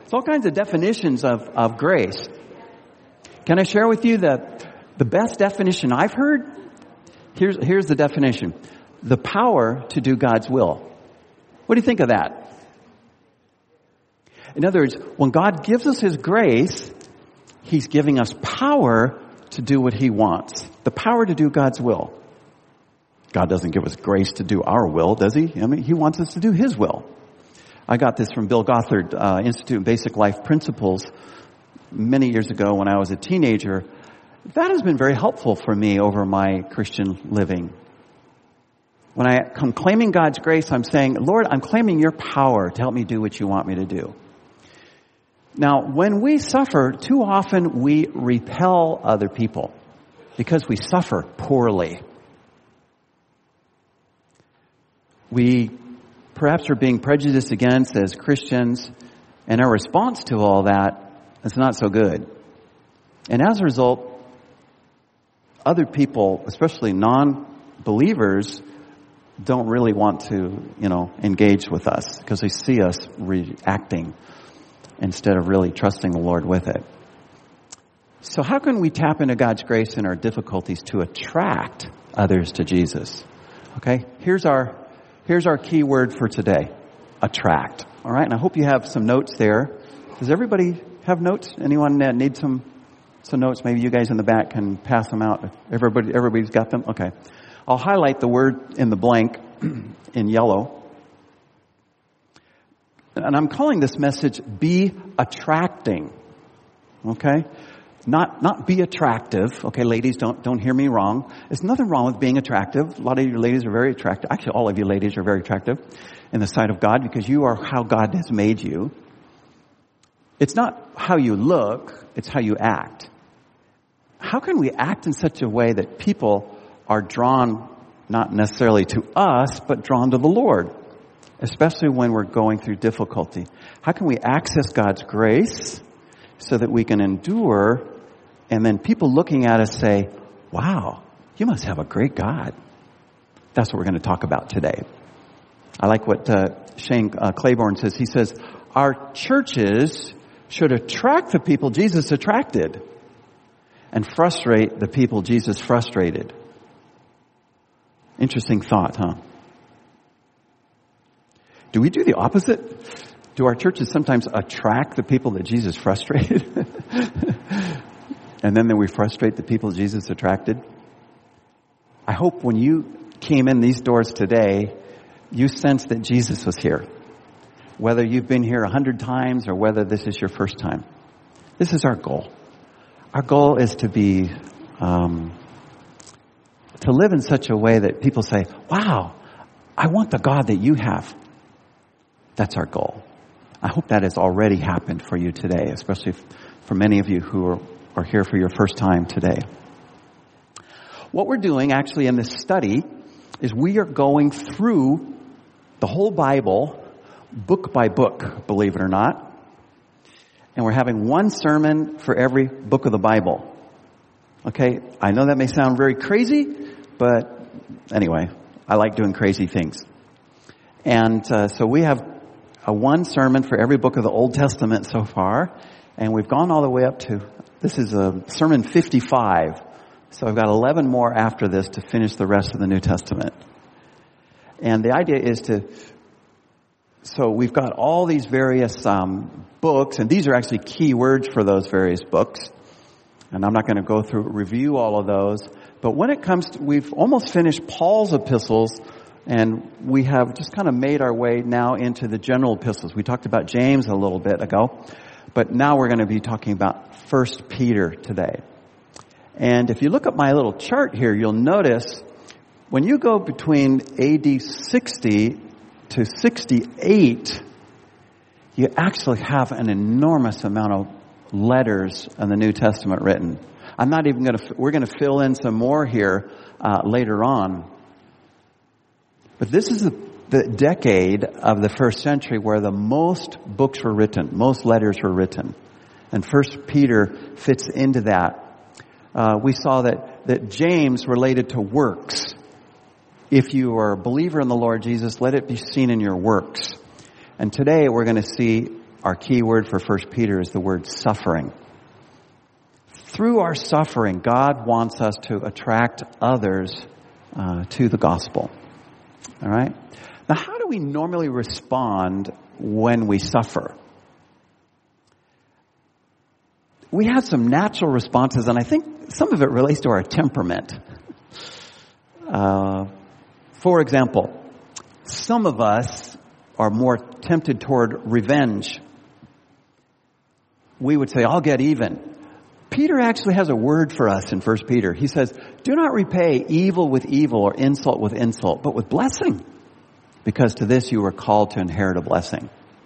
There's all kinds of definitions of grace. Can I share with you the best definition I've heard? Here's the definition. The power to do God's will. What do you think of that? In other words, when God gives us His grace, He's giving us power to do what He wants. The power to do God's will. God doesn't give us grace to do our will, does He? I mean, He wants us to do His will. I got this from Bill Gothard, Institute of Basic Life Principles, many years ago when I was a teenager. That has been very helpful for me over my Christian living. When I come claiming God's grace, I'm saying, Lord, I'm claiming your power to help me do what you want me to do. Now, when we suffer, too often we repel other people because we suffer poorly. We perhaps are being prejudiced against as Christians, and our response to all that is not so good. And as a result, other people, especially non-believers, don't really want to, engage with us because they see us reacting instead of really trusting the Lord with it. So how can we tap into God's grace in our difficulties to attract others to Jesus? Okay, here's our key word for today. Attract. All right, and I hope you have some notes there. Does everybody have notes? Anyone need some notes? Maybe you guys in the back can pass them out. Everybody's got them? Okay. I'll highlight the word in the blank in yellow. And I'm calling this message, be attracting. Okay? Not be attractive. Okay, ladies, don't hear me wrong. There's nothing wrong with being attractive. A lot of you ladies are very attractive. Actually, all of you ladies are very attractive in the sight of God because you are how God has made you. It's not how you look, it's how you act. How can we act in such a way that people are drawn not necessarily to us, but drawn to the Lord, especially when we're going through difficulty? How can we access God's grace so that we can endure, and then people looking at us say, wow, you must have a great God? That's what we're going to talk about today. I like what Shane Claiborne says. He says, our churches should attract the people Jesus attracted and frustrate the people Jesus frustrated. Interesting thought, huh? Do we do the opposite? Do our churches sometimes attract the people that Jesus frustrated? And then we frustrate the people Jesus attracted? I hope when you came in these doors today, you sensed that Jesus was here. Whether you've been here 100 times or whether this is your first time. This is our goal. Our goal is to be, to live in such a way that people say, wow, I want the God that you have. That's our goal. I hope that has already happened for you today, especially for many of you who are here for your first time today. What we're doing actually in this study is we are going through the whole Bible, book by book, believe it or not. And we're having one sermon for every book of the Bible. Okay, I know that may sound very crazy, but anyway, I like doing crazy things. And so we have one sermon for every book of the Old Testament so far, and we've gone all the way up to, this is a sermon 55. So I've got 11 more after this to finish the rest of the New Testament. And the idea is so we've got all these various books, and these are actually key words for those various books. And I'm not going to review all of those. But when it comes to, we've almost finished Paul's epistles, and we have just kind of made our way now into the general epistles. We talked about James a little bit ago, but now we're going to be talking about 1 Peter today. And if you look at my little chart here, you'll notice when you go between AD 60 to 68, you actually have an enormous amount of letters in the New Testament written. I'm not even we're going to fill in some more here later on. But this is the decade of the first century where the most books were written, most letters were written. And 1 Peter fits into that. We saw that James related to works. If you are a believer in the Lord Jesus, let it be seen in your works. And today we're going to see our key word for 1 Peter is the word suffering. Through our suffering, God wants us to attract others to the gospel. All right? Now, how do we normally respond when we suffer? We have some natural responses, and I think some of it relates to our temperament. For example, some of us are more tempted toward revenge. We would say, I'll get even. Peter actually has a word for us in 1 Peter. He says, do not repay evil with evil or insult with insult, but with blessing, because to this you were called to inherit a blessing.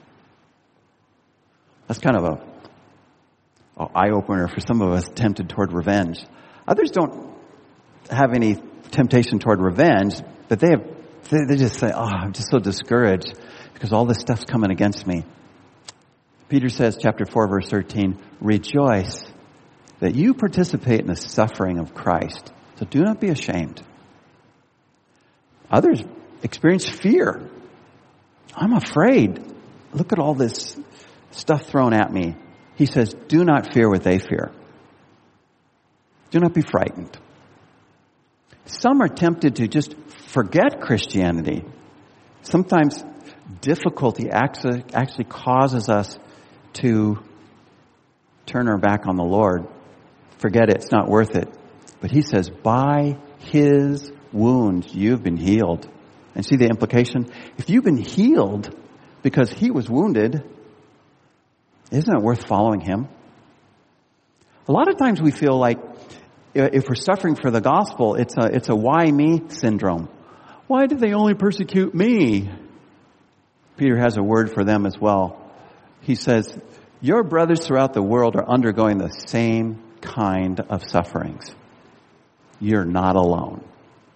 That's kind of an eye-opener for some of us tempted toward revenge. Others don't have any temptation toward revenge, but they just say, I'm just so discouraged because all this stuff's coming against me. Peter says, chapter 4, verse 13, rejoice that you participate in the suffering of Christ. So do not be ashamed. Others experience fear. I'm afraid. Look at all this stuff thrown at me. He says, do not fear what they fear. Do not be frightened. Some are tempted to just forget Christianity. Sometimes difficulty actually causes us to turn our back on the Lord. Forget it. It's not worth it. But he says, by his wounds, you've been healed. And see the implication? If you've been healed because he was wounded, isn't it worth following him? A lot of times we feel like if we're suffering for the gospel, it's a why me syndrome. Why do they only persecute me? Peter has a word for them as well. He says, your brothers throughout the world are undergoing the same kind of sufferings. You're not alone.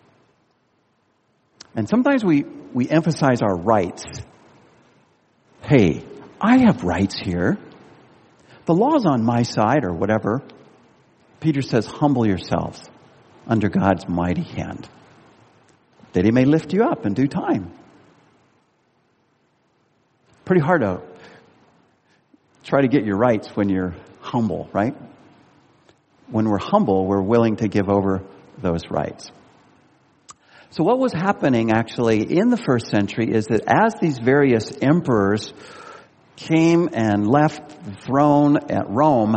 And sometimes we emphasize our rights. Hey, I have rights here. The law's on my side or whatever. Peter says, humble yourselves under God's mighty hand, that he may lift you up in due time. Pretty hard to try to get your rights when you're humble, right? When we're humble, we're willing to give over those rights. So what was happening actually in the first century is that as these various emperors came and left the throne at Rome,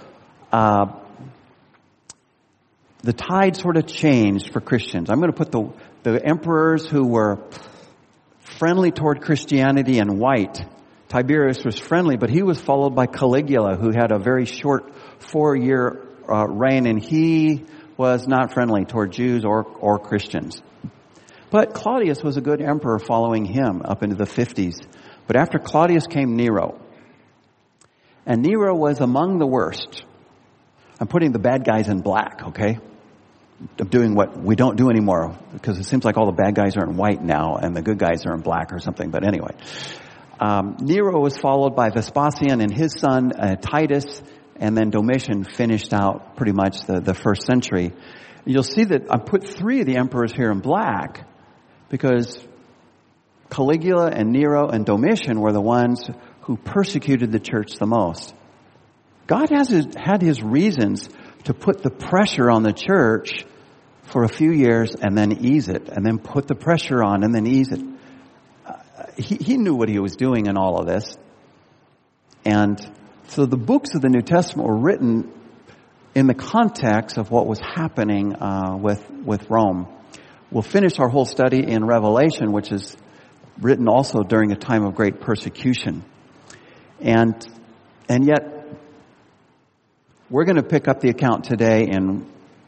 the tide sort of changed for Christians. I'm going to put the emperors who were friendly toward Christianity in white. Tiberius was friendly, but he was followed by Caligula, who had a very short 4-year reign, and he was not friendly toward Jews or Christians. But Claudius was a good emperor following him up into the 50s. But after Claudius came Nero. And Nero was among the worst. I'm putting the bad guys in black, okay? I'm doing what we don't do anymore, because it seems like all the bad guys are in white now and the good guys are in black or something. But anyway, Nero was followed by Vespasian and his son Titus, and then Domitian finished out pretty much the first century. You'll see that I put 3 of the emperors here in black because Caligula and Nero and Domitian were the ones who persecuted the church the most. God had his reasons to put the pressure on the church for a few years and then ease it, and then put the pressure on and then ease it. He knew what he was doing in all of this. And so the books of the New Testament were written in the context of what was happening with Rome. We'll finish our whole study in Revelation, which is written also during a time of great persecution. And yet, we're going to pick up the account today in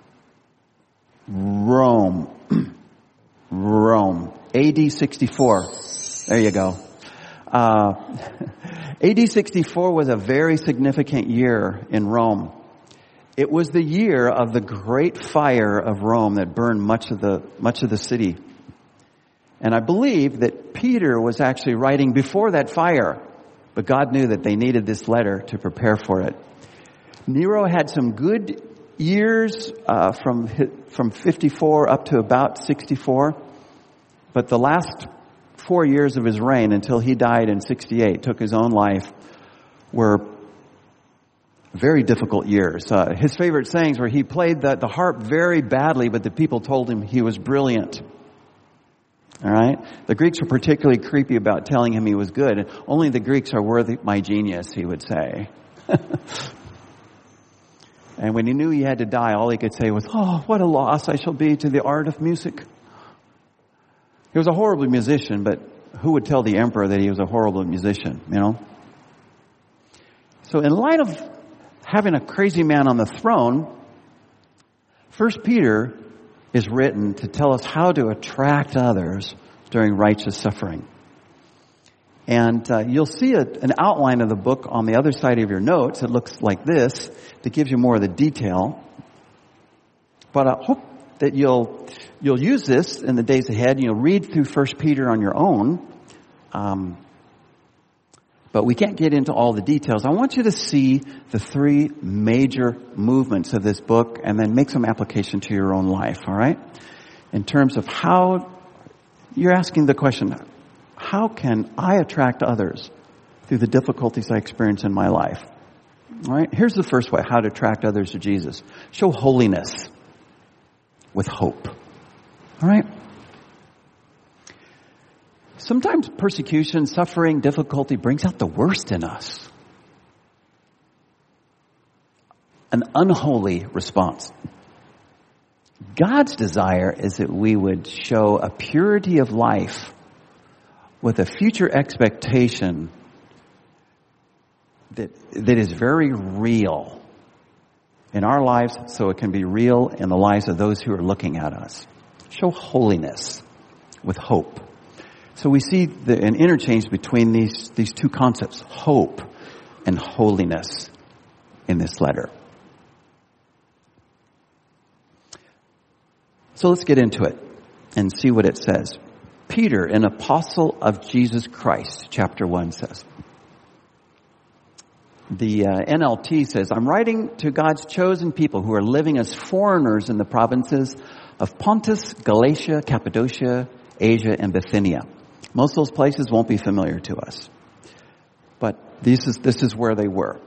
Rome. Rome. AD 64. There you go. AD 64 was a very significant year in Rome. It was the year of the great fire of Rome that burned much of the city. And I believe that Peter was actually writing before that fire, but God knew that they needed this letter to prepare for it. Nero had some good years from 54 up to about 64, but the last 4 years of his reign until he died in 68, took his own life, were very difficult years. His favorite sayings were he played the harp very badly, but the people told him he was brilliant. All right? The Greeks were particularly creepy about telling him he was good. And only the Greeks are worthy my genius, he would say. And when he knew he had to die, all he could say was, oh, what a loss I shall be to the art of music. He was a horrible musician, but who would tell the emperor that he was a horrible musician, you know? So in light of having a crazy man on the throne, 1 Peter is written to tell us how to attract others during righteous suffering. And you'll see an outline of the book on the other side of your notes. It looks like this. That gives you more of the detail. But I hope that you'll use this in the days ahead. You'll read through 1 Peter on your own. But we can't get into all the details. I want you to see the three major movements of this book and then make some application to your own life, all right? In terms of how you're asking the question, how can I attract others through the difficulties I experience in my life? All right, here's the first way, how to attract others to Jesus. Show holiness with hope. All right? Sometimes persecution, suffering, difficulty brings out the worst in us. An unholy response. God's desire is that we would show a purity of life with a future expectation that is very real in our lives, so it can be real in the lives of those who are looking at us. Show holiness with hope. So we see an interchange between these two concepts, hope and holiness, in this letter. So let's get into it and see what it says. Peter, an apostle of Jesus Christ, chapter 1 says. The NLT says, I'm writing to God's chosen people who are living as foreigners in the provinces of Pontus, Galatia, Cappadocia, Asia, and Bithynia. Most of those places won't be familiar to us. But this is where they were.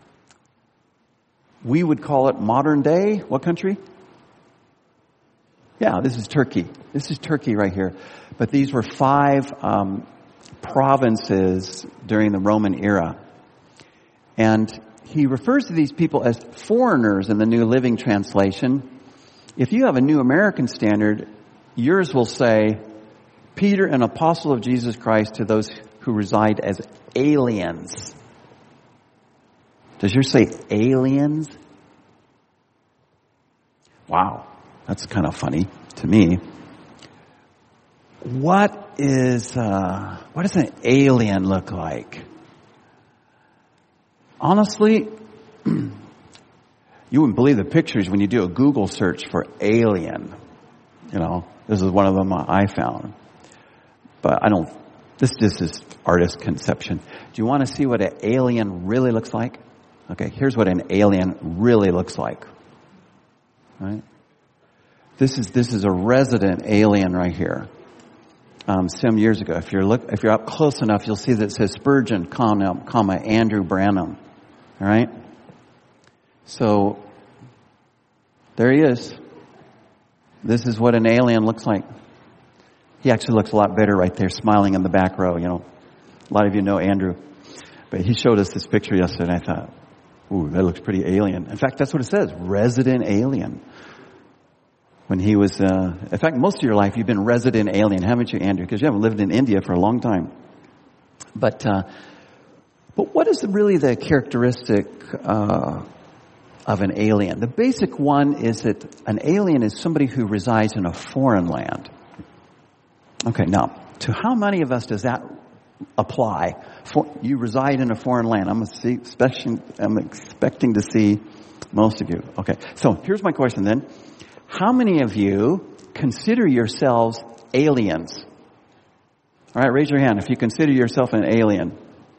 We would call it modern day, what country? Yeah, this is Turkey. This is Turkey right here. But these were 5 provinces during the Roman era. And he refers to these people as foreigners in the New Living Translation. If you have a New American Standard, yours will say, Peter, an apostle of Jesus Christ, to those who reside as aliens. Does yours say aliens? Wow, that's kind of funny to me. What does an alien look like? Honestly, you wouldn't believe the pictures when you do a Google search for alien. You know, this is one of them I found. But this is artist conception. Do you want to see what an alien really looks like? Okay, here's what an alien really looks like. Right? This is a resident alien right here. Some years ago, if you're up close enough, you'll see that it says Spurgeon, comma, Andrew Branham. All right? So, there he is. This is what an alien looks like. He actually looks a lot better right there, smiling in the back row, you know. A lot of you know Andrew. But he showed us this picture yesterday, and I thought, ooh, that looks pretty alien. In fact, that's what it says, resident alien. When he was, in fact, most of your life you've been resident alien, haven't you, Andrew? Because you haven't lived in India for a long time. But what is really the characteristic of an alien? The basic one is that an alien is somebody who resides in a foreign land. Okay, now, to how many of us does that apply? You reside in a foreign land. I'm expecting to see most of you. Okay, so here's my question then. How many of you consider yourselves aliens? All right, raise your hand if you consider yourself an alien.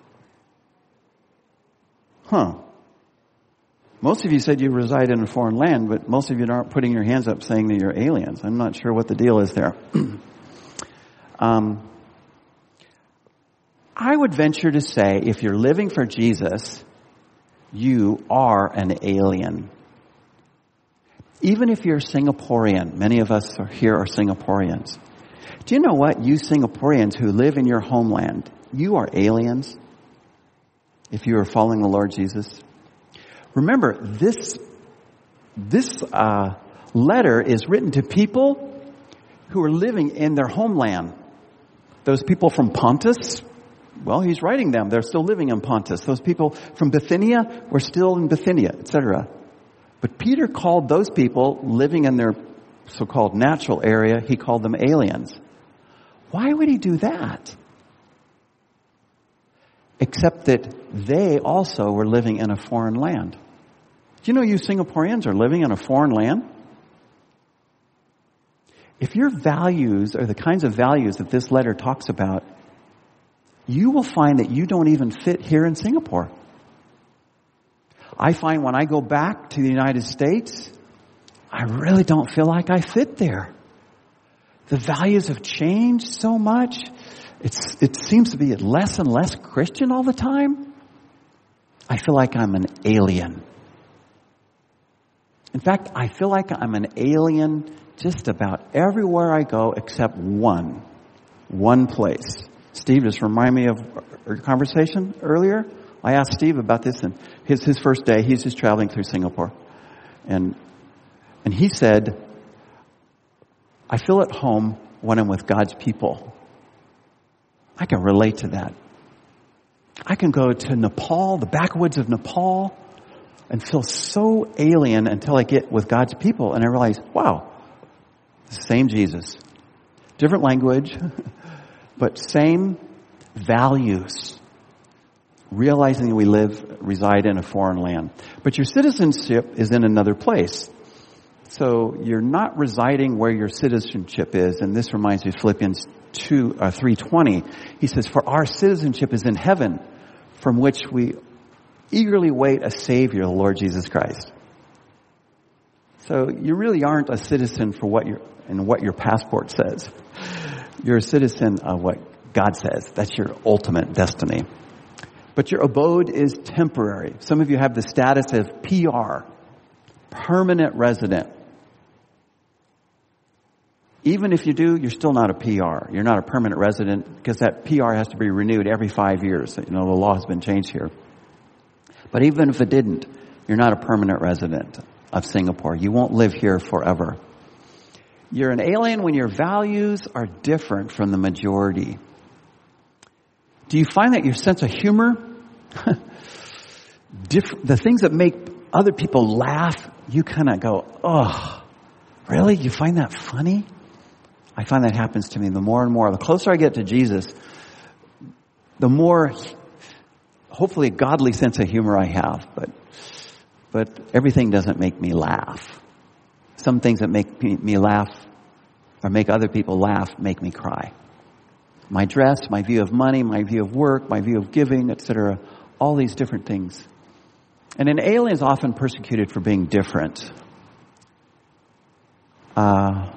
Most of you said you reside in a foreign land, but most of you aren't putting your hands up saying that you're aliens. I'm not sure what the deal is there. I would venture to say, if you're living for Jesus, you are an alien. Even if you're Singaporean, many of us here are Singaporeans. Do you know what? You Singaporeans who live in your homeland, you are aliens if you are following the Lord Jesus. Remember, this letter is written to people who are living in their homeland. Those people from Pontus, well, he's writing them. They're still living in Pontus. Those people from Bithynia were still in Bithynia, etc. But Peter called those people living in their so-called natural area, he called them aliens. Why would he do that? Except that they also were living in a foreign land. Do you know you Singaporeans are living in a foreign land? If your values are the kinds of values that this letter talks about, you will find that you don't even fit here in Singapore. I find when I go back to the United States, I really don't feel like I fit there. The values have changed so much. It seems to be less and less Christian all the time. I feel like I'm an alien. In fact, I feel like I'm an alien just about everywhere I go except one place. Steve, just remind me of our conversation earlier. I asked Steve about this, and his first day, he's just traveling through Singapore. And he said, I feel at home when I'm with God's people. I can relate to that. I can go to Nepal, the backwoods of Nepal, and feel so alien until I get with God's people, and I realize, wow, the same Jesus. Different language, but same values. Realizing that we reside in a foreign land. But your citizenship is in another place. So you're not residing where your citizenship is, and this reminds me of Philippians 3:20. He says, for our citizenship is in heaven, from which we eagerly wait a Savior, the Lord Jesus Christ. So you really aren't a citizen for what your passport says. You're a citizen of what God says. That's your ultimate destiny. But your abode is temporary. Some of you have the status of PR, permanent resident. Even if you do, you're still not a PR. You're not a permanent resident because that PR has to be renewed every 5 years. You know, the law has been changed here. But even if it didn't, you're not a permanent resident of Singapore. You won't live here forever. You're an alien when your values are different from the majority. Do you find that your sense of humor, the things that make other people laugh, you kind of go, oh, really? You find that funny? I find that happens to me the more and more. The closer I get to Jesus, the more, hopefully, a godly sense of humor I have. But everything doesn't make me laugh. Some things that make me laugh or make other people laugh make me cry. My dress, my view of money, my view of work, my view of giving, etc. All these different things. And an alien is often persecuted for being different. I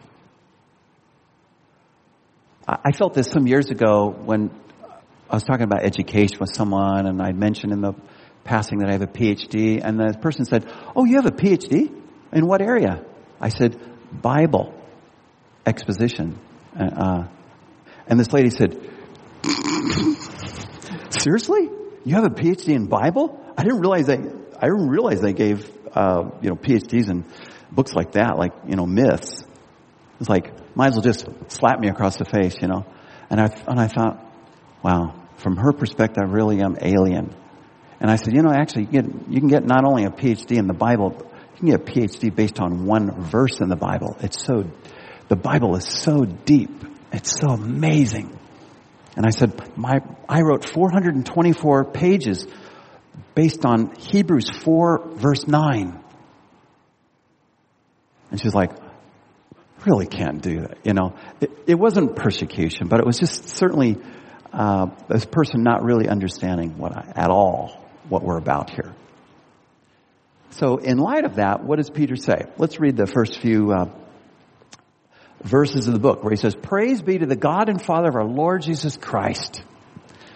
felt this some years ago when I was talking about education with someone, and I mentioned in the passing that I have a PhD, and the person said, oh, you have a PhD? In what area? I said, Bible exposition. And this lady said, seriously? You have a PhD in Bible? I didn't realize they gave PhDs in books like that, like, myths. It's like, might as well just slap me across the face, And I thought, wow, from her perspective, I really am alien. And I said, actually, you can get not only a PhD in the Bible, but you can get a PhD based on one verse in the Bible. The Bible is so deep. It's so amazing. And I said, I wrote 424 pages based on Hebrews 4, verse 9. And she's like, really can't do that. It wasn't persecution, but it was just certainly this person not really understanding at all what we're about here. So in light of that, what does Peter say? Let's read the first few verses of the book where he says, praise be to the God and Father of our Lord Jesus Christ.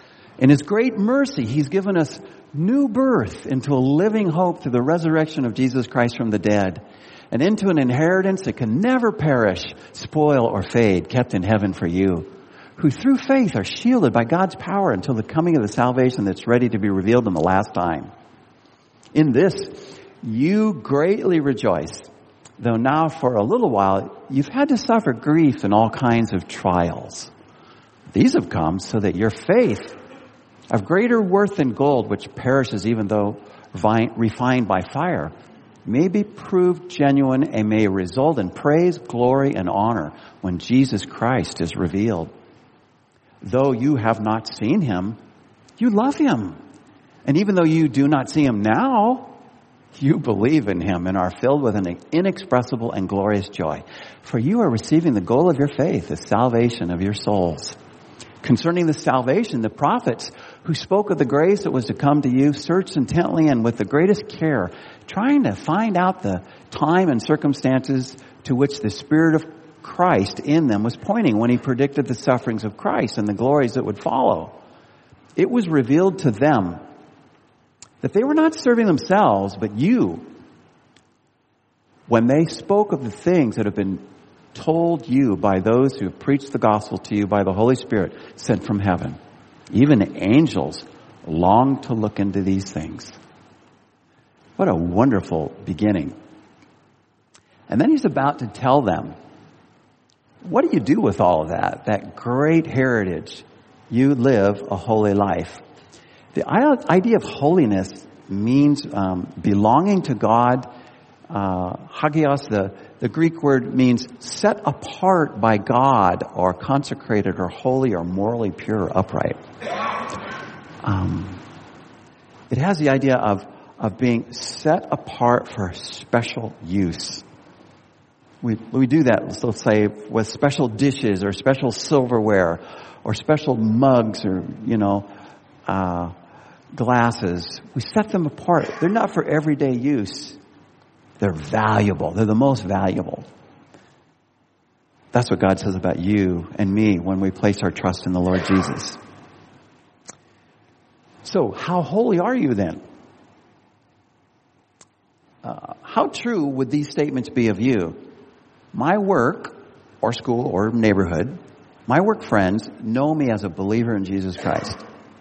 In His great mercy, He's given us new birth into a living hope through the resurrection of Jesus Christ from the dead, and into an inheritance that can never perish, spoil, or fade, kept in heaven for you, who through faith are shielded by God's power until the coming of the salvation that's ready to be revealed in the last time. In this, you greatly rejoice, though now for a little while you've had to suffer grief and all kinds of trials. These have come so that your faith, of greater worth than gold, which perishes even though refined by fire, may be proved genuine and may result in praise, glory, and honor when Jesus Christ is revealed. Though you have not seen Him, you love Him. And even though you do not see Him now, you believe in Him and are filled with an inexpressible and glorious joy. For you are receiving the goal of your faith, the salvation of your souls. Concerning the salvation, the prophets who spoke of the grace that was to come to you searched intently and with the greatest care, trying to find out the time and circumstances to which the Spirit of Christ in them was pointing when He predicted the sufferings of Christ and the glories that would follow. It was revealed to them that they were not serving themselves, but you, when they spoke of the things that have been told you by those who have preached the gospel to you by the Holy Spirit sent from heaven. Even angels long to look into these things. What a wonderful beginning. And then He's about to tell them, what do you do with all of that? That great heritage. You live a holy life. The idea of holiness means belonging to God. Hagios, the Greek word, means set apart by God or consecrated or holy or morally pure or upright. It has the idea of being set apart for special use. We do that, let's say, with special dishes or special silverware or special mugs or, glasses. We set them apart. They're not for everyday use. They're valuable. They're the most valuable. That's what God says about you and me when we place our trust in the Lord Jesus. So, how holy are you then? How true would these statements be of you? My work, or school, or neighborhood, my work friends know me as a believer in Jesus Christ.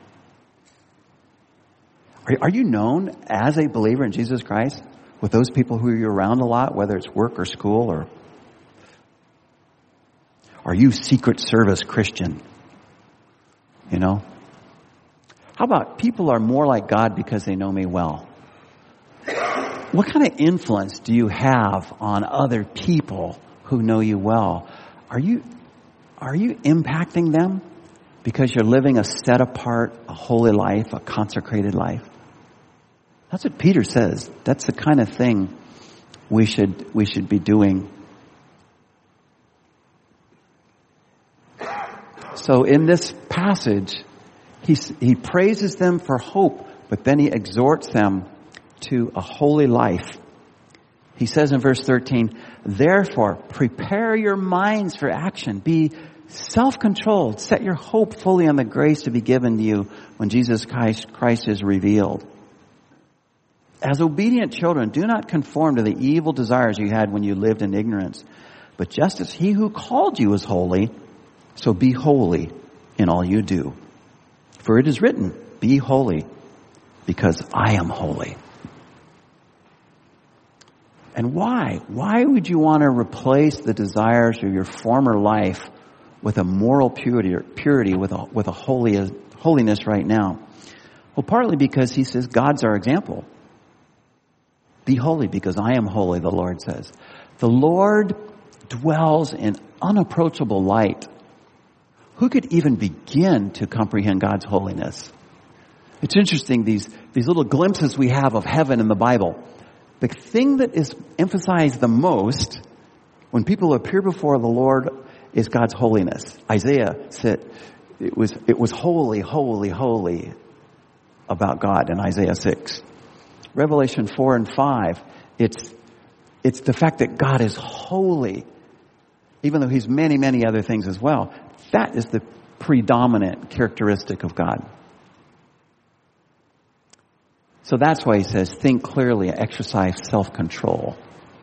Are you known as a believer in Jesus Christ with those people who you're around a lot, whether it's work or school, or are you Secret Service Christian? How about people are more like God because they know me well? What kind of influence do you have on other people who know you well? Are you impacting them because you're living a set apart, a holy life, a consecrated life? That's what Peter says. That's the kind of thing we should be doing. So in this passage, he praises them for hope, but then he exhorts them to a holy life. He says in verse 13, therefore, prepare your minds for action. Be self-controlled. Set your hope fully on the grace to be given to you when Jesus Christ is revealed. As obedient children, do not conform to the evil desires you had when you lived in ignorance. But just as He who called you is holy, so be holy in all you do. For it is written, be holy, because I am holy. And why? Why would you want to replace the desires of your former life with a moral purity with a holiness right now? Well, partly because he says God's our example. Be holy because I am holy, the Lord says. The Lord dwells in unapproachable light. Who could even begin to comprehend God's holiness? It's interesting, these little glimpses we have of heaven in the Bible. The thing that is emphasized the most when people appear before the Lord is God's holiness. Isaiah said it was holy, holy, holy about God in Isaiah 6. Revelation 4 and 5, it's the fact that God is holy, even though He's many, many other things as well. That is the predominant characteristic of God. So that's why he says, think clearly, exercise self-control.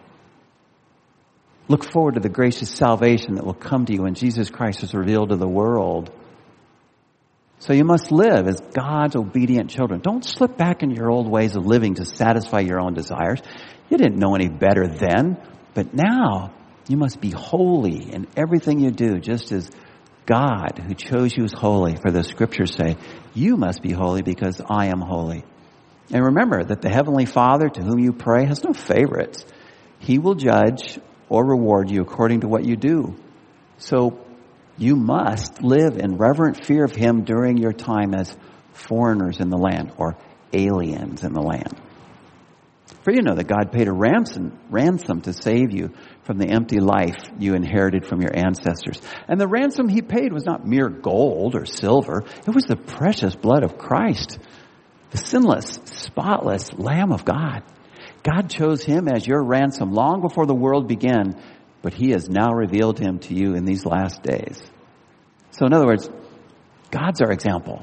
Look forward to the gracious salvation that will come to you when Jesus Christ is revealed to the world. So you must live as God's obedient children. Don't slip back into your old ways of living to satisfy your own desires. You didn't know any better then, but now you must be holy in everything you do, just as God, who chose you, is holy. For the scriptures say, you must be holy because I am holy. And remember that the Heavenly Father to whom you pray has no favorites. He will judge or reward you according to what you do. So you must live in reverent fear of Him during your time as foreigners in the land or aliens in the land. For you know that God paid a ransom to save you from the empty life you inherited from your ancestors. And the ransom He paid was not mere gold or silver. It was the precious blood of Christ, the sinless, spotless Lamb of God. God chose Him as your ransom long before the world began, but He has now revealed Him to you in these last days. So in other words, God's our example.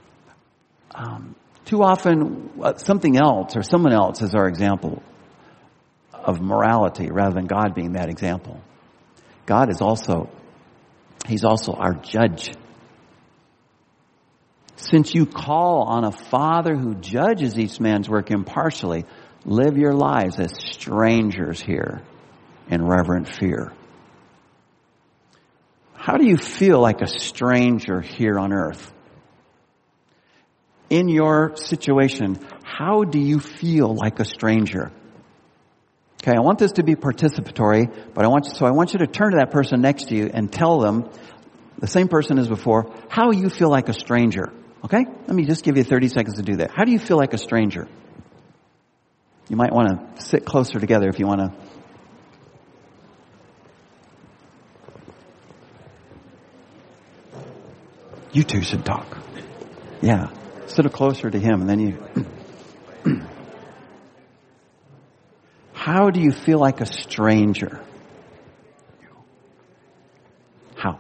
Too often, something else or someone else is our example of morality rather than God being that example. God is He's also our judge. Since you call on a Father who judges each man's work impartially, live your lives as strangers here in reverent fear. How do you feel like a stranger here on earth? In your situation, how do you feel like a stranger? Okay, I want this to be participatory, but I want you to turn to that person next to you and tell them, the same person as before, how you feel like a stranger. Okay? Let me just give you 30 seconds to do that. How do you feel like a stranger? You might want to sit closer together if you want to. You two should talk. Yeah. Sit closer to him and then you. How do you feel like a stranger? How?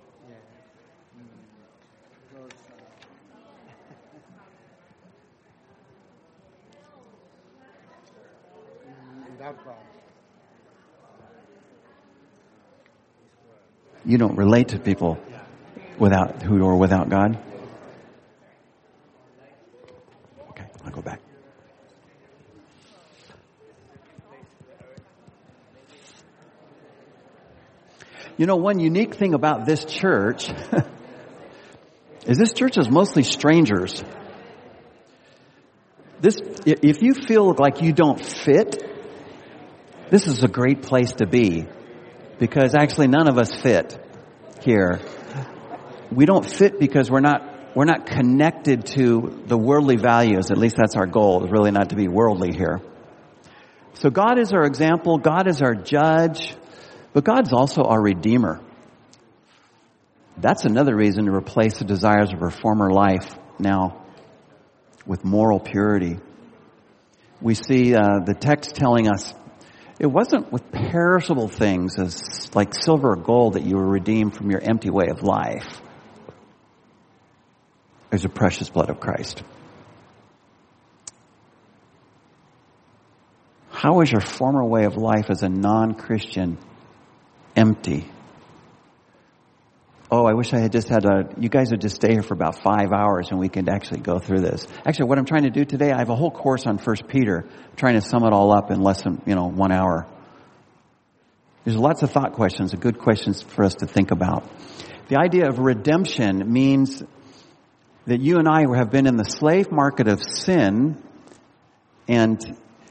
You don't relate to people who are without God? Okay, I'll go back. You know, one unique thing about this church is this church is mostly strangers. If you feel like you don't fit, this is a great place to be, because actually none of us fit here. We don't fit because we're not connected to the worldly values. At least that's our goal, is really not to be worldly here. So God is our example. God is our judge. But God's also our Redeemer. That's another reason to replace the desires of our former life now with moral purity. We see the text telling us it wasn't with perishable things as like silver or gold that you were redeemed from your empty way of life. There's the precious blood of Christ. How is your former way of life as a non-Christian empty? Oh, I wish I had just you guys would just stay here for about 5 hours and we could actually go through this. Actually, what I'm trying to do today, I have a whole course on 1 Peter. I'm trying to sum it all up in less than, 1 hour. There's lots of thought questions, good questions for us to think about. The idea of redemption means that you and I have been in the slave market of sin and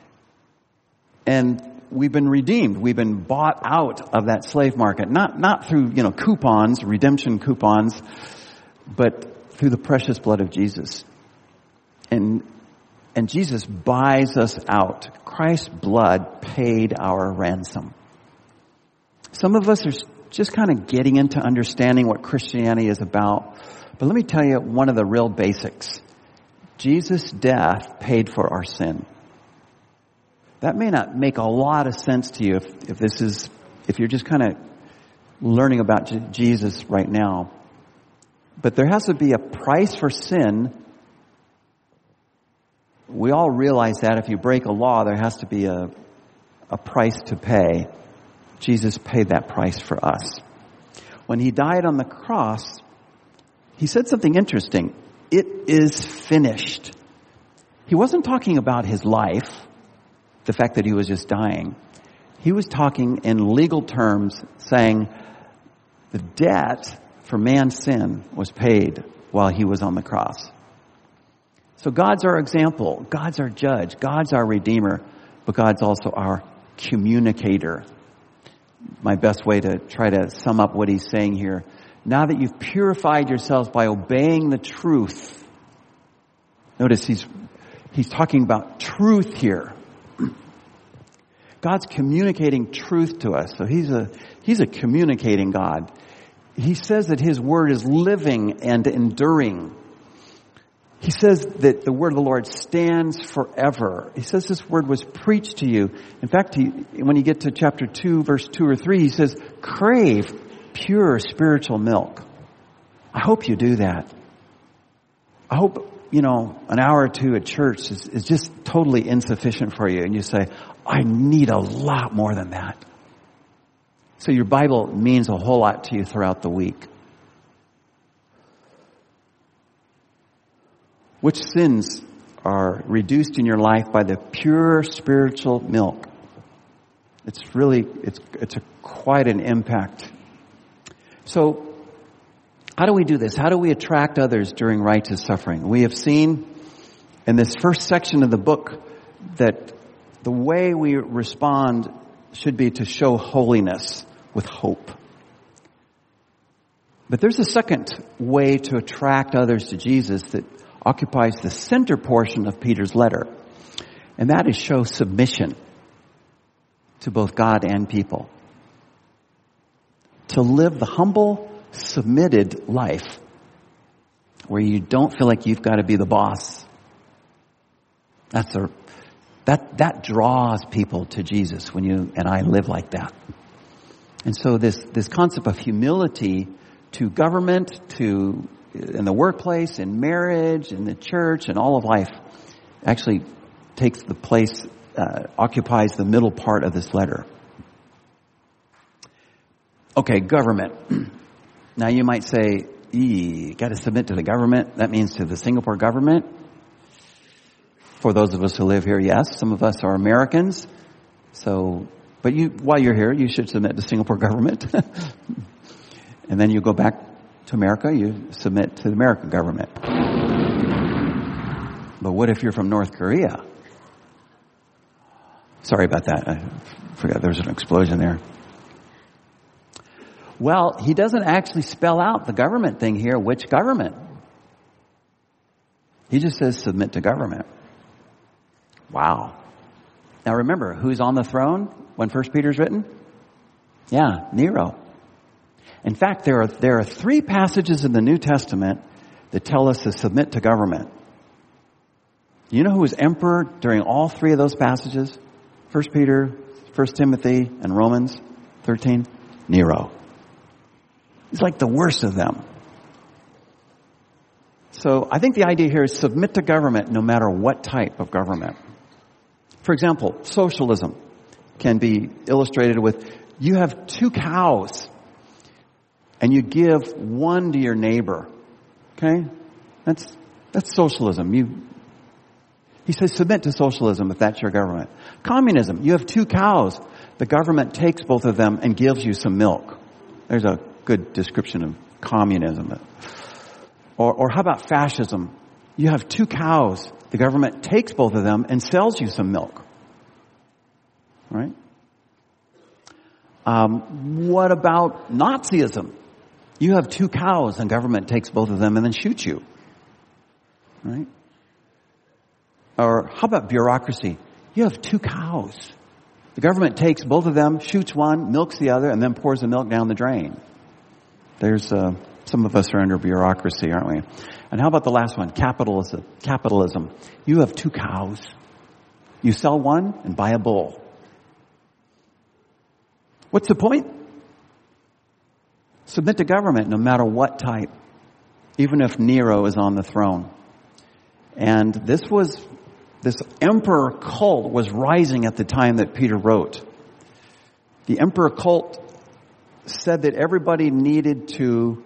we've been redeemed. We've been bought out of that slave market. Not through, coupons, redemption coupons, but through the precious blood of Jesus. And Jesus buys us out. Christ's blood paid our ransom. Some of us are just kind of getting into understanding what Christianity is about. But let me tell you one of the real basics. Jesus' death paid for our sin. That may not make a lot of sense to you if you're just kind of learning about Jesus right now. But there has to be a price for sin we all realize that if you break a law, there has to be a price to pay. Jesus paid that price for us. When he died on the cross, he said something interesting. It is finished. He wasn't talking about his life, the fact that he was just dying. He was talking in legal terms, saying the debt for man's sin was paid while he was on the cross. So God's our example. God's our judge. God's our redeemer. But God's also our communicator. My best way to try to sum up what he's saying here. Now that you've purified yourselves by obeying the truth. Notice he's talking about truth here. God's communicating truth to us. So he's a communicating God. He says that his word is living and enduring. He says that the word of the Lord stands forever. He says this word was preached to you. In fact, when you get to chapter 2, verse 2 or 3, he says, crave pure spiritual milk. I hope you do that. I hope, an hour or two at church is just totally insufficient for you. And you say, I need a lot more than that. So your Bible means a whole lot to you throughout the week. Which sins are reduced in your life by the pure spiritual milk? It's quite an impact. So, how do we do this? How do we attract others during righteous suffering? We have seen in this first section of the book that the way we respond should be to show holiness with hope. But there's a second way to attract others to Jesus that occupies the center portion of Peter's letter. And that is show submission to both God and people. To live the humble, submitted life where you don't feel like you've got to be the boss. That draws people to Jesus when you and I live like that. And so this concept of humility to government, to in the workplace, in marriage, in the church, and all of life actually takes the place, occupies the middle part of this letter. Okay, government. Now you might say, you got to submit to the government. That means to the Singapore government. For those of us who live here, yes. Some of us are Americans. But while you're here, you should submit to Singapore government. And then you go back to America, you submit to the American government. But what if you're from North Korea? Sorry about that. I forgot there was an explosion there. Well, he doesn't actually spell out the government thing here. Which government? He just says submit to government. Wow. Now remember, who's on the throne when 1 Peter's written? Yeah, Nero. In fact, there are 3 passages in the New Testament that tell us to submit to government. You know who was emperor during all 3 of those passages? 1 Peter, 1 Timothy, and Romans 13? Nero. He's like the worst of them. So I think the idea here is submit to government no matter what type of government. For example, socialism can be illustrated with you have 2 cows and you give one to your neighbor. Okay? That's socialism. He says submit to socialism if that's your government. Communism, you have 2 cows. The government takes both of them and gives you some milk. There's a good description of communism. Or how about fascism? You have 2 cows. The government takes both of them and sells you some milk. Right? What about Nazism? You have 2 cows and government takes both of them and then shoots you. Right? Or how about bureaucracy? You have 2 cows. The government takes both of them, shoots one, milks the other, and then pours the milk down the drain. There's some of us are under bureaucracy, aren't we? And how about the last one? Capitalism. You have 2 cows. You sell one and buy a bull. What's the point? Submit to government no matter what type, even if Nero is on the throne. And this was This emperor cult was rising at the time that Peter wrote. The emperor cult said that everybody needed to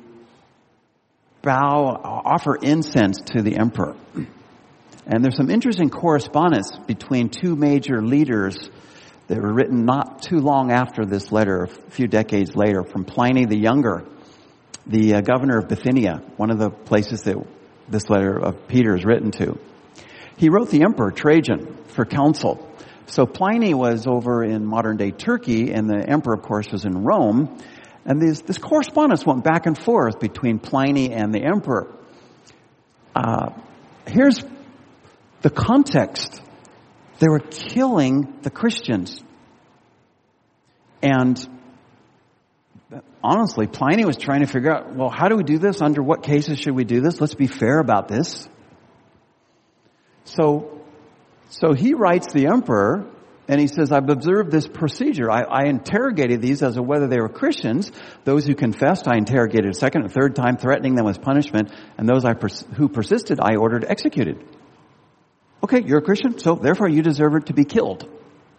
offer incense to the emperor. And there's some interesting correspondence between two major leaders that were written not too long after this letter, a few decades later, from Pliny the Younger, the governor of Bithynia, one of the places that this letter of Peter is written to. He wrote the emperor, Trajan, for counsel. So Pliny was over in modern-day Turkey, and the emperor, of course, was in Rome. And this correspondence went back and forth between Pliny and the emperor. Here's the context. They were killing the Christians. And honestly, Pliny was trying to figure out, well, how do we do this? Under what cases should we do this? Let's be fair about this. So he writes the emperor, and he says, I've observed this procedure. I interrogated these as to whether they were Christians. Those who confessed, I interrogated a second and third time, threatening them with punishment. And those who persisted, I ordered executed. Okay, you're a Christian, so therefore you deserve to be killed.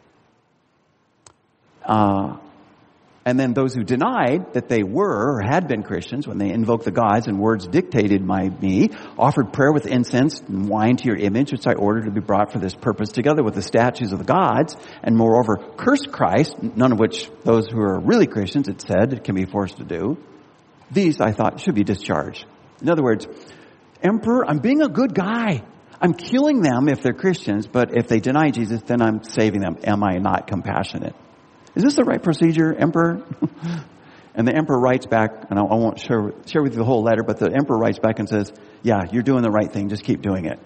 And then those who denied that they were or had been Christians, when they invoked the gods and words dictated by me, offered prayer with incense and wine to your image, which I ordered to be brought for this purpose, together with the statues of the gods, and moreover cursed Christ, none of which those who are really Christians, it said, can be forced to do. These, I thought, should be discharged. In other words, Emperor, I'm being a good guy. I'm killing them if they're Christians, but if they deny Jesus, then I'm saving them. Am I not compassionate? Is this the right procedure, Emperor? And the emperor writes back, and I won't share with you the whole letter, but the emperor writes back and says, yeah, you're doing the right thing. Just keep doing it.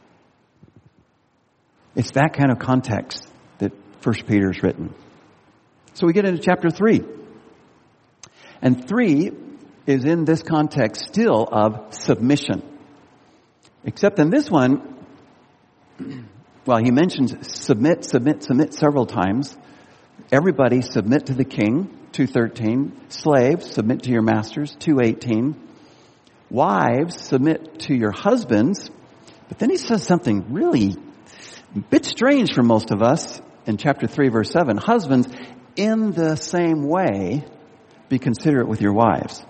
It's that kind of context that 1 Peter is written. So we get into chapter 3. And 3 is in this context still of submission. Except in this one, well, he mentions submit several times. Everybody submit to the king, 2:13. Slaves, submit to your masters, 2:18. Wives, submit to your husbands. But then he says something really a bit strange for most of us in chapter 3, verse 7. Husbands, in the same way, be considerate with your wives.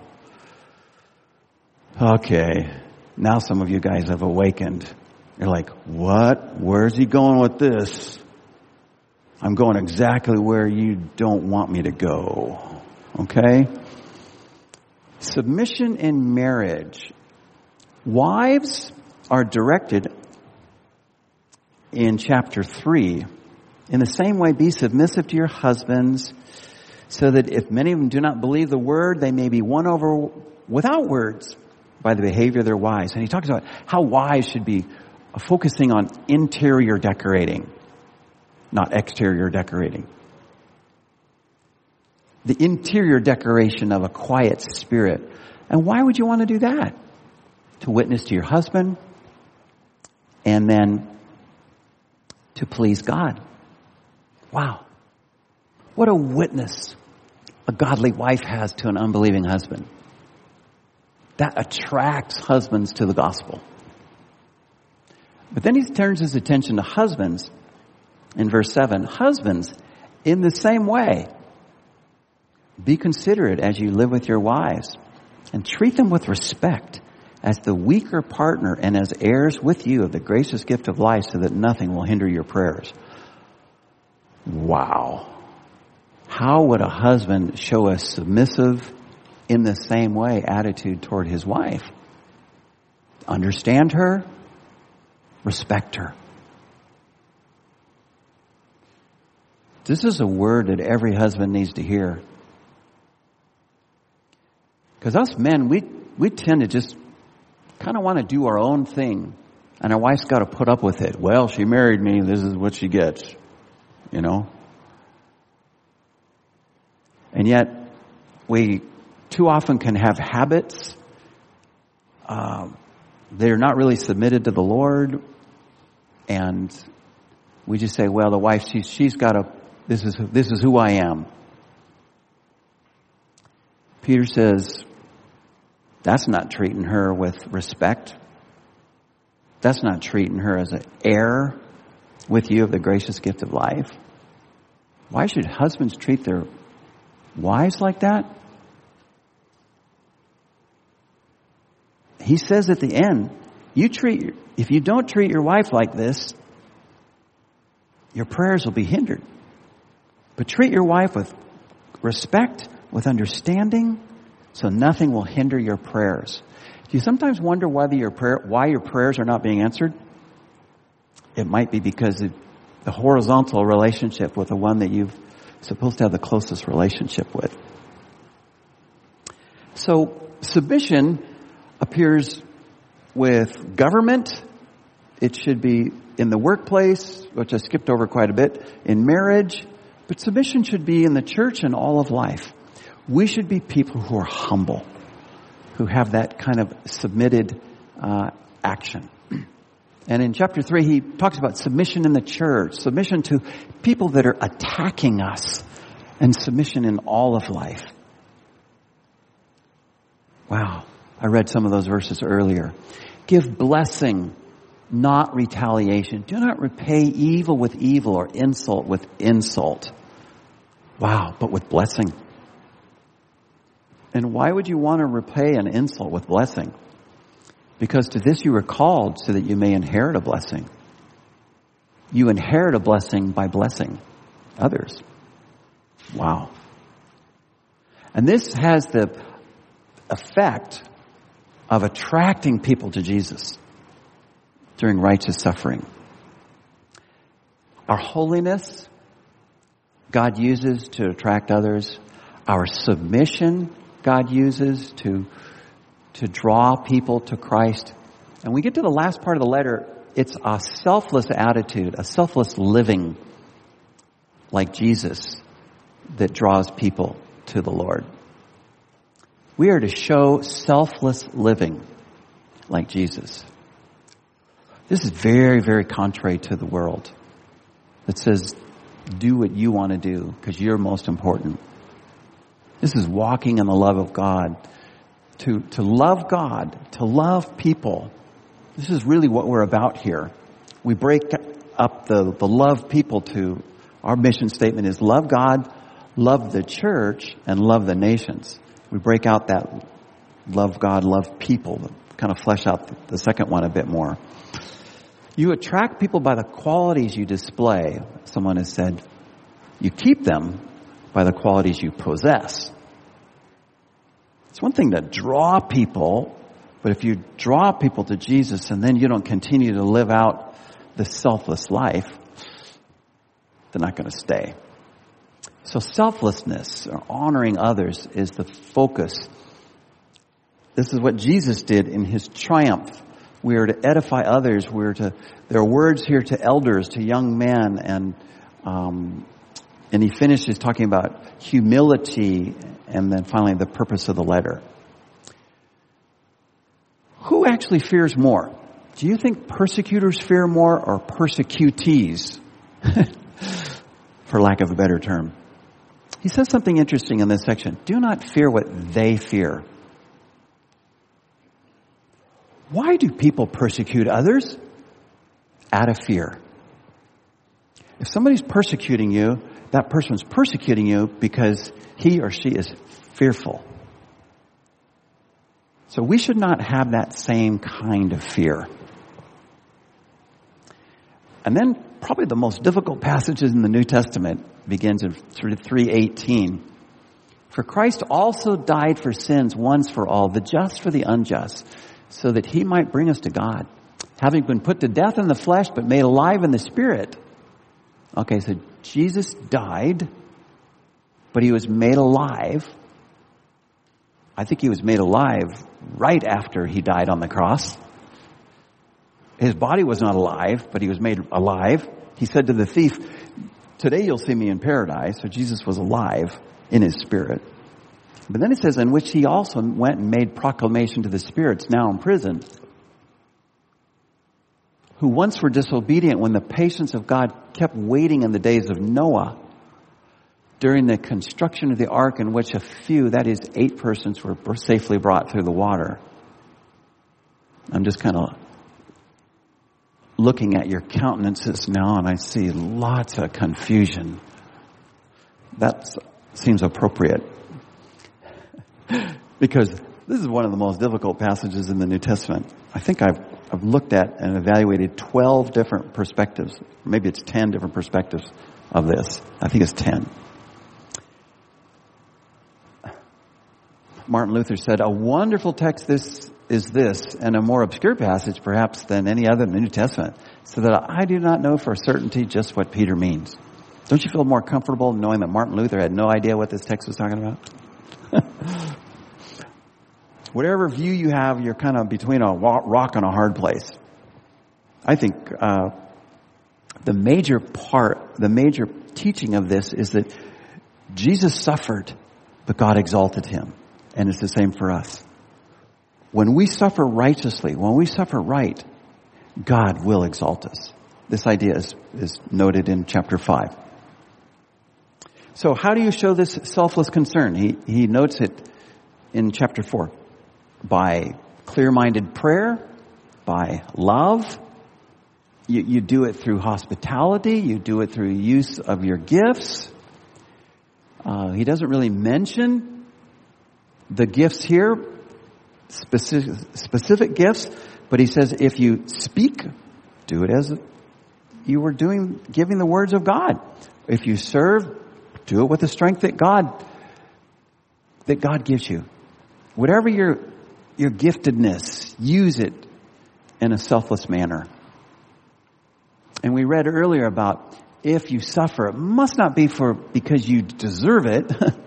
Okay, now some of you guys have awakened. You're like, what? Where's he going with this? I'm going exactly where you don't want me to go. Okay? Submission in marriage. Wives are directed in chapter 3. In the same way, be submissive to your husbands, so that if many of them do not believe the word, they may be won over without words by the behavior of their wives. And he talks about how wives should be focusing on interior decorating, not exterior decorating. The interior decoration of a quiet spirit. And why would you want to do that? To witness to your husband, and then to please God. Wow. What a witness a godly wife has to an unbelieving husband. That attracts husbands to the gospel. But then he turns his attention to husbands in verse 7. Husbands, in the same way, be considerate as you live with your wives, and treat them with respect as the weaker partner and as heirs with you of the gracious gift of life, so that nothing will hinder your prayers. Wow. How would a husband show a submissive, in the same way, attitude toward his wife? Understand her, respect her. This is a word that every husband needs to hear. Because us men, we tend to just kind of want to do our own thing. And our wife's got to put up with it. Well, she married me, this is what she gets. You know? And yet, we too often can have habits. They're not really submitted to the Lord. And we just say, well, the wife, she's got to, this is who I am. Peter says, that's not treating her with respect. That's not treating her as an heir with you of the gracious gift of life? Why should husbands treat their wives like that? He says at the end, if you don't treat your wife like this, your prayers will be hindered. But treat your wife with respect, with understanding, so nothing will hinder your prayers. Do you sometimes wonder why your prayers are not being answered? It might be because of the horizontal relationship with the one that you're supposed to have the closest relationship with. So submission appears with government. It should be in the workplace, which I skipped over quite a bit, in marriage. But submission should be in the church and all of life. We should be people who are humble, who have that kind of submitted action. And in chapter 3, he talks about submission in the church, submission to people that are attacking us, and submission in all of life. Wow. I read some of those verses earlier. Give blessing, not retaliation. Do not repay evil with evil or insult with insult. Wow, but with blessing. And why would you want to repay an insult with blessing? Because to this you were called so that you may inherit a blessing. You inherit a blessing by blessing others. Wow. And this has the effect of attracting people to Jesus during righteous suffering. Our holiness, God uses to attract others. Our submission, God uses to draw people to Christ. And we get to the last part of the letter, it's a selfless attitude, a selfless living like Jesus that draws people to the Lord. We are to show selfless living like Jesus. This is very, very contrary to the world that says, do what you want to do because you're most important. This is walking in the love of God. To love God, to love people. This is really what we're about here. We break up the love people to, our mission statement is love God, love the church, and love the nations. We break out that love God, love people, kind of flesh out the second one a bit more. You attract people by the qualities you display. Someone has said, you keep them by the qualities you possess. It's one thing to draw people, but if you draw people to Jesus and then you don't continue to live out the selfless life, they're not going to stay. So selflessness, or honoring others, is the focus. This is what Jesus did in his triumph. We are to edify others. There are words here to elders, to young men, and he finishes talking about humility, and then finally the purpose of the letter. Who actually fears more? Do you think persecutors fear more or persecutees? For lack of a better term. He says something interesting in this section. Do not fear what they fear. Why do people persecute others? Out of fear. If somebody's persecuting you, that person's persecuting you because he or she is fearful. So we should not have that same kind of fear. And then probably the most difficult passages in the New Testament begins in 3:18. For Christ also died for sins once for all, the just for the unjust, so that he might bring us to God, having been put to death in the flesh, but made alive in the spirit. Okay, so Jesus died, but he was made alive. I think he was made alive right after he died on the cross. His body was not alive, but he was made alive. He said to the thief, today you'll see me in paradise. So Jesus was alive in his spirit. But then it says, in which he also went and made proclamation to the spirits now in prison, who once were disobedient when the patience of God kept waiting in the days of Noah during the construction of the ark, in which a few, that is 8 persons, were safely brought through the water. I'm just kind of looking at your countenances now and I see lots of confusion. That seems appropriate. Because this is one of the most difficult passages in the New Testament. I think I've looked at and evaluated 12 different perspectives. Maybe it's 10 different perspectives of this. I think it's 10. Martin Luther said, a wonderful text this is this, and a more obscure passage perhaps than any other in the New Testament, so that I do not know for certainty just what Peter means. Don't you feel more comfortable knowing that Martin Luther had no idea what this text was talking about? Whatever view you have, you're kind of between a rock and a hard place. I think the major teaching of this is that Jesus suffered, but God exalted him. And it's the same for us. When we suffer righteously, when we suffer right, God will exalt us. This idea is noted in chapter 5. So how do you show this selfless concern? He notes it in chapter 4. By clear-minded prayer, by love. You do it through hospitality. You do it through use of your gifts. He doesn't really mention the gifts here, specific gifts, but he says if you speak, do it as you were giving the words of God. If you serve, do it with the strength that God gives you. Whatever your giftedness, use it in a selfless manner. And we read earlier about if you suffer, it must not be because you deserve it,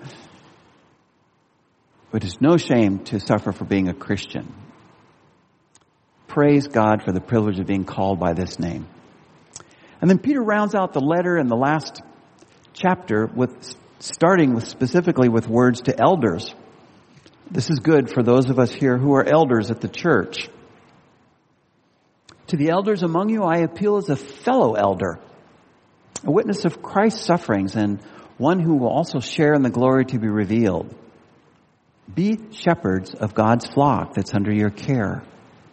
but it's no shame to suffer for being a Christian. Praise God for the privilege of being called by this name. And then Peter rounds out the letter in the last chapter starting specifically with words to elders. This is good for those of us here who are elders at the church. To the elders among you, I appeal as a fellow elder, a witness of Christ's sufferings, and one who will also share in the glory to be revealed. Be shepherds of God's flock that's under your care.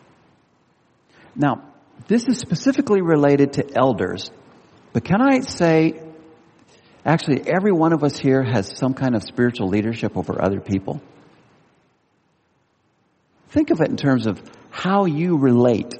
Now, this is specifically related to elders, but can I say, actually, every one of us here has some kind of spiritual leadership over other people. Think of it in terms of how you relate.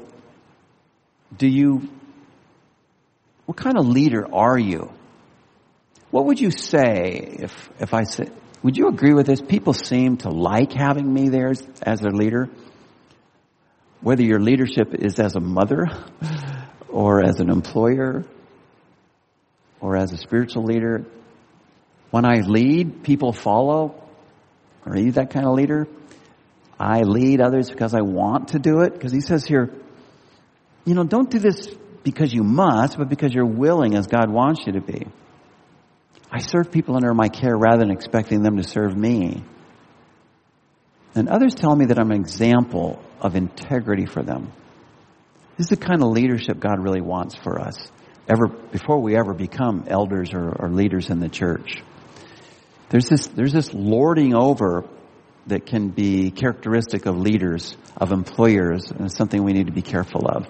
What kind of leader are you? What would you say if I said, would you agree with this? People seem to like having me there as their leader. Whether your leadership is as a mother or as an employer or as a spiritual leader. When I lead, people follow. Are you that kind of leader? I lead others because I want to do it. Because he says here, don't do this because you must, but because you're willing as God wants you to be. I serve people under my care rather than expecting them to serve me. And others tell me that I'm an example of integrity for them. This is the kind of leadership God really wants for us, before we ever become elders or leaders in the church. There's this lording over that can be characteristic of leaders, of employers, and it's something we need to be careful of.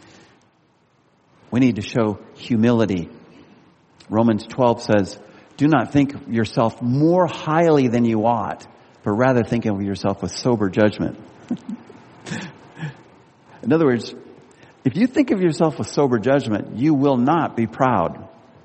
We need to show humility. Romans 12 says, do not think of yourself more highly than you ought, but rather think of yourself with sober judgment. In other words, if you think of yourself with sober judgment, you will not be proud.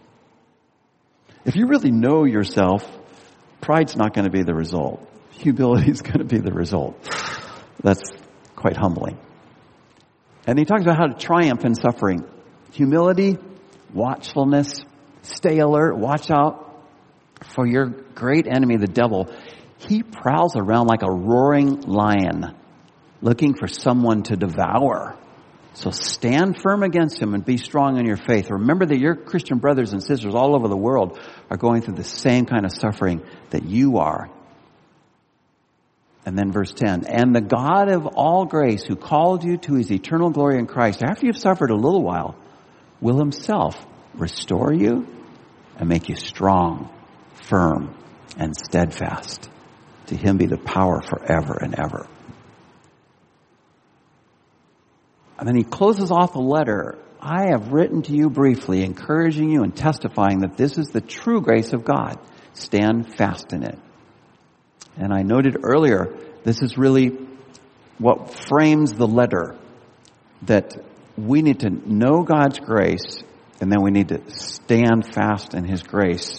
If you really know yourself, pride's not going to be the result. Humility is going to be the result. That's quite humbling. And he talks about how to triumph in suffering. Humility, watchfulness, stay alert, watch out for your great enemy, the devil. He prowls around like a roaring lion, looking for someone to devour. So stand firm against him and be strong in your faith. Remember that your Christian brothers and sisters all over the world are going through the same kind of suffering that you are. And then verse 10, and the God of all grace who called you to his eternal glory in Christ, after you've suffered a little while, will himself restore you and make you strong, firm, and steadfast. To him be the power forever and ever. And then he closes off the letter I have written to you briefly, encouraging you and testifying that this is the true grace of God. Stand fast in it. And I noted earlier, this is really what frames the letter, that we need to know God's grace, and then we need to stand fast in His grace.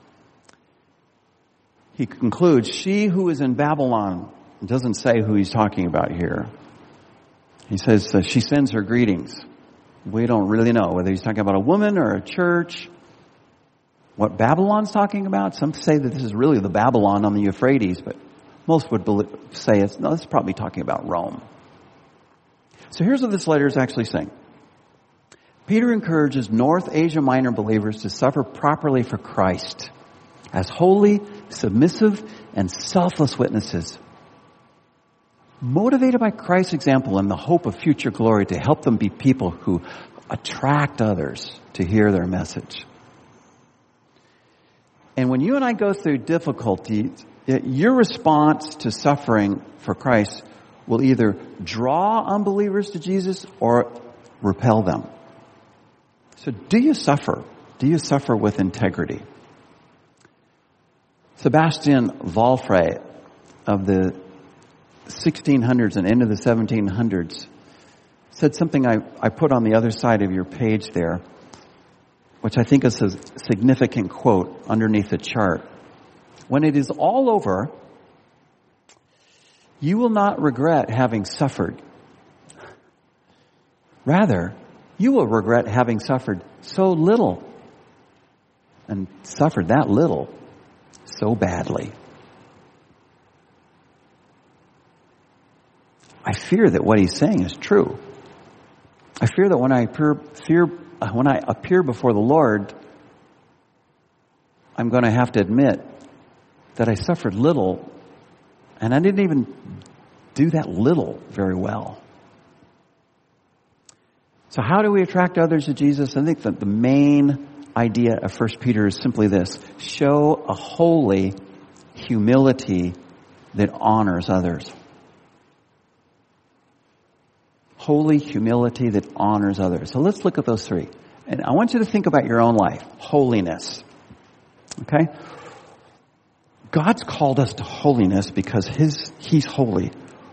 He concludes, she who is in Babylon, it doesn't say who he's talking about here. He says she sends her greetings. We don't really know whether he's talking about a woman or a church. What Babylon's talking about, some say that this is really the Babylon on the Euphrates, but most would say it's probably talking about Rome. So here's what this letter is actually saying. Peter encourages North Asia Minor believers to suffer properly for Christ as holy, submissive, and selfless witnesses, motivated by Christ's example and the hope of future glory, to help them be people who attract others to hear their message. And when you and I go through difficulties, your response to suffering for Christ will either draw unbelievers to Jesus or repel them. So do you suffer? Do you suffer with integrity? Sebastian Valfrey of the 1600s and into the 1700s said something I put on the other side of your page there, which I think is a significant quote underneath the chart. When it is all over, you will not regret having suffered. Rather, you will regret having suffered so little and suffered that little so badly. I fear that what he's saying is true. I fear that when I appear before the Lord, I'm going to have to admit that I suffered little, and I didn't even do that little very well. So how do we attract others to Jesus? I think that the main idea of 1 Peter is simply this: show a holy humility that honors others. Holy humility that honors others. So let's look at those three. And I want you to think about your own life. Holiness. Okay? God's called us to holiness because He's holy.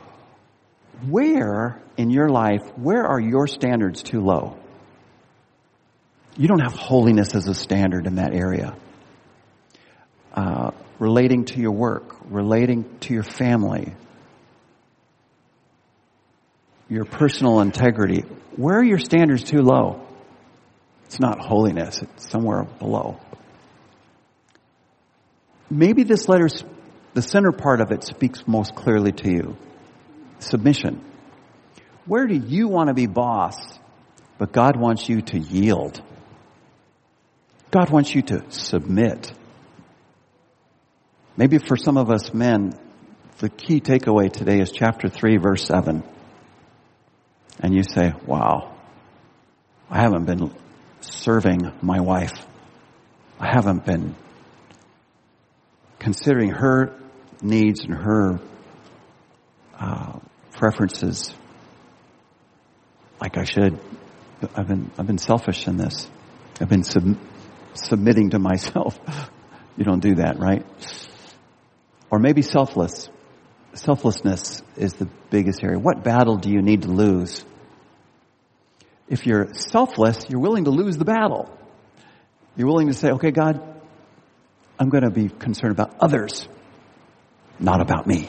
Where in your life, where are your standards too low? You don't have holiness as a standard in that area. Relating to your work, relating to your family, your personal integrity. Where are your standards too low? It's not holiness. It's somewhere below. Maybe this letter, the center part of it, speaks most clearly to you. Submission. Where do you want to be boss, but God wants you to yield? God wants you to submit. Maybe for some of us men, the key takeaway today is chapter 3, verse 7. And you say, wow, I haven't been serving my wife. I haven't been considering her needs and her preferences like I should. I've been selfish in this. I've been submitting to myself. You don't do that, right? Or maybe selfless. Selflessness is the biggest area. What battle do you need to lose? If you're selfless, you're willing to lose the battle. You're willing to say, okay, God, I'm going to be concerned about others, not about me.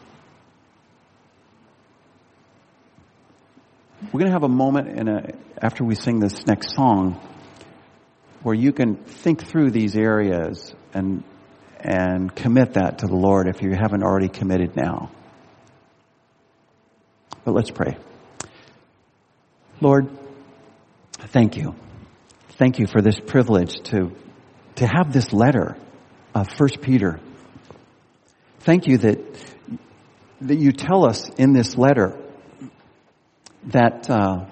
We're going to have a moment after we sing this next song where you can think through these areas and commit that to the Lord if you haven't already committed now. But let's pray. Lord, thank you. Thank you for this privilege to have this letter of 1 Peter. Thank you that you tell us in this letter that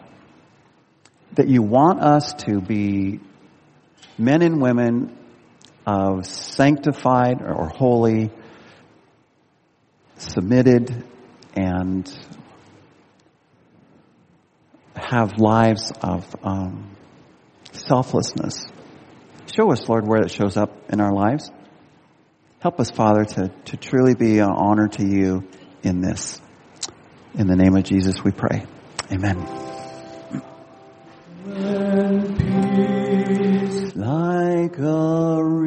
you want us to be men and women of sanctified or holy, submitted, and have lives of selflessness. Show us, Lord, where it shows up in our lives. Help us, Father, to truly be an honor to you in this. In the name of Jesus we pray. Amen. When peace like a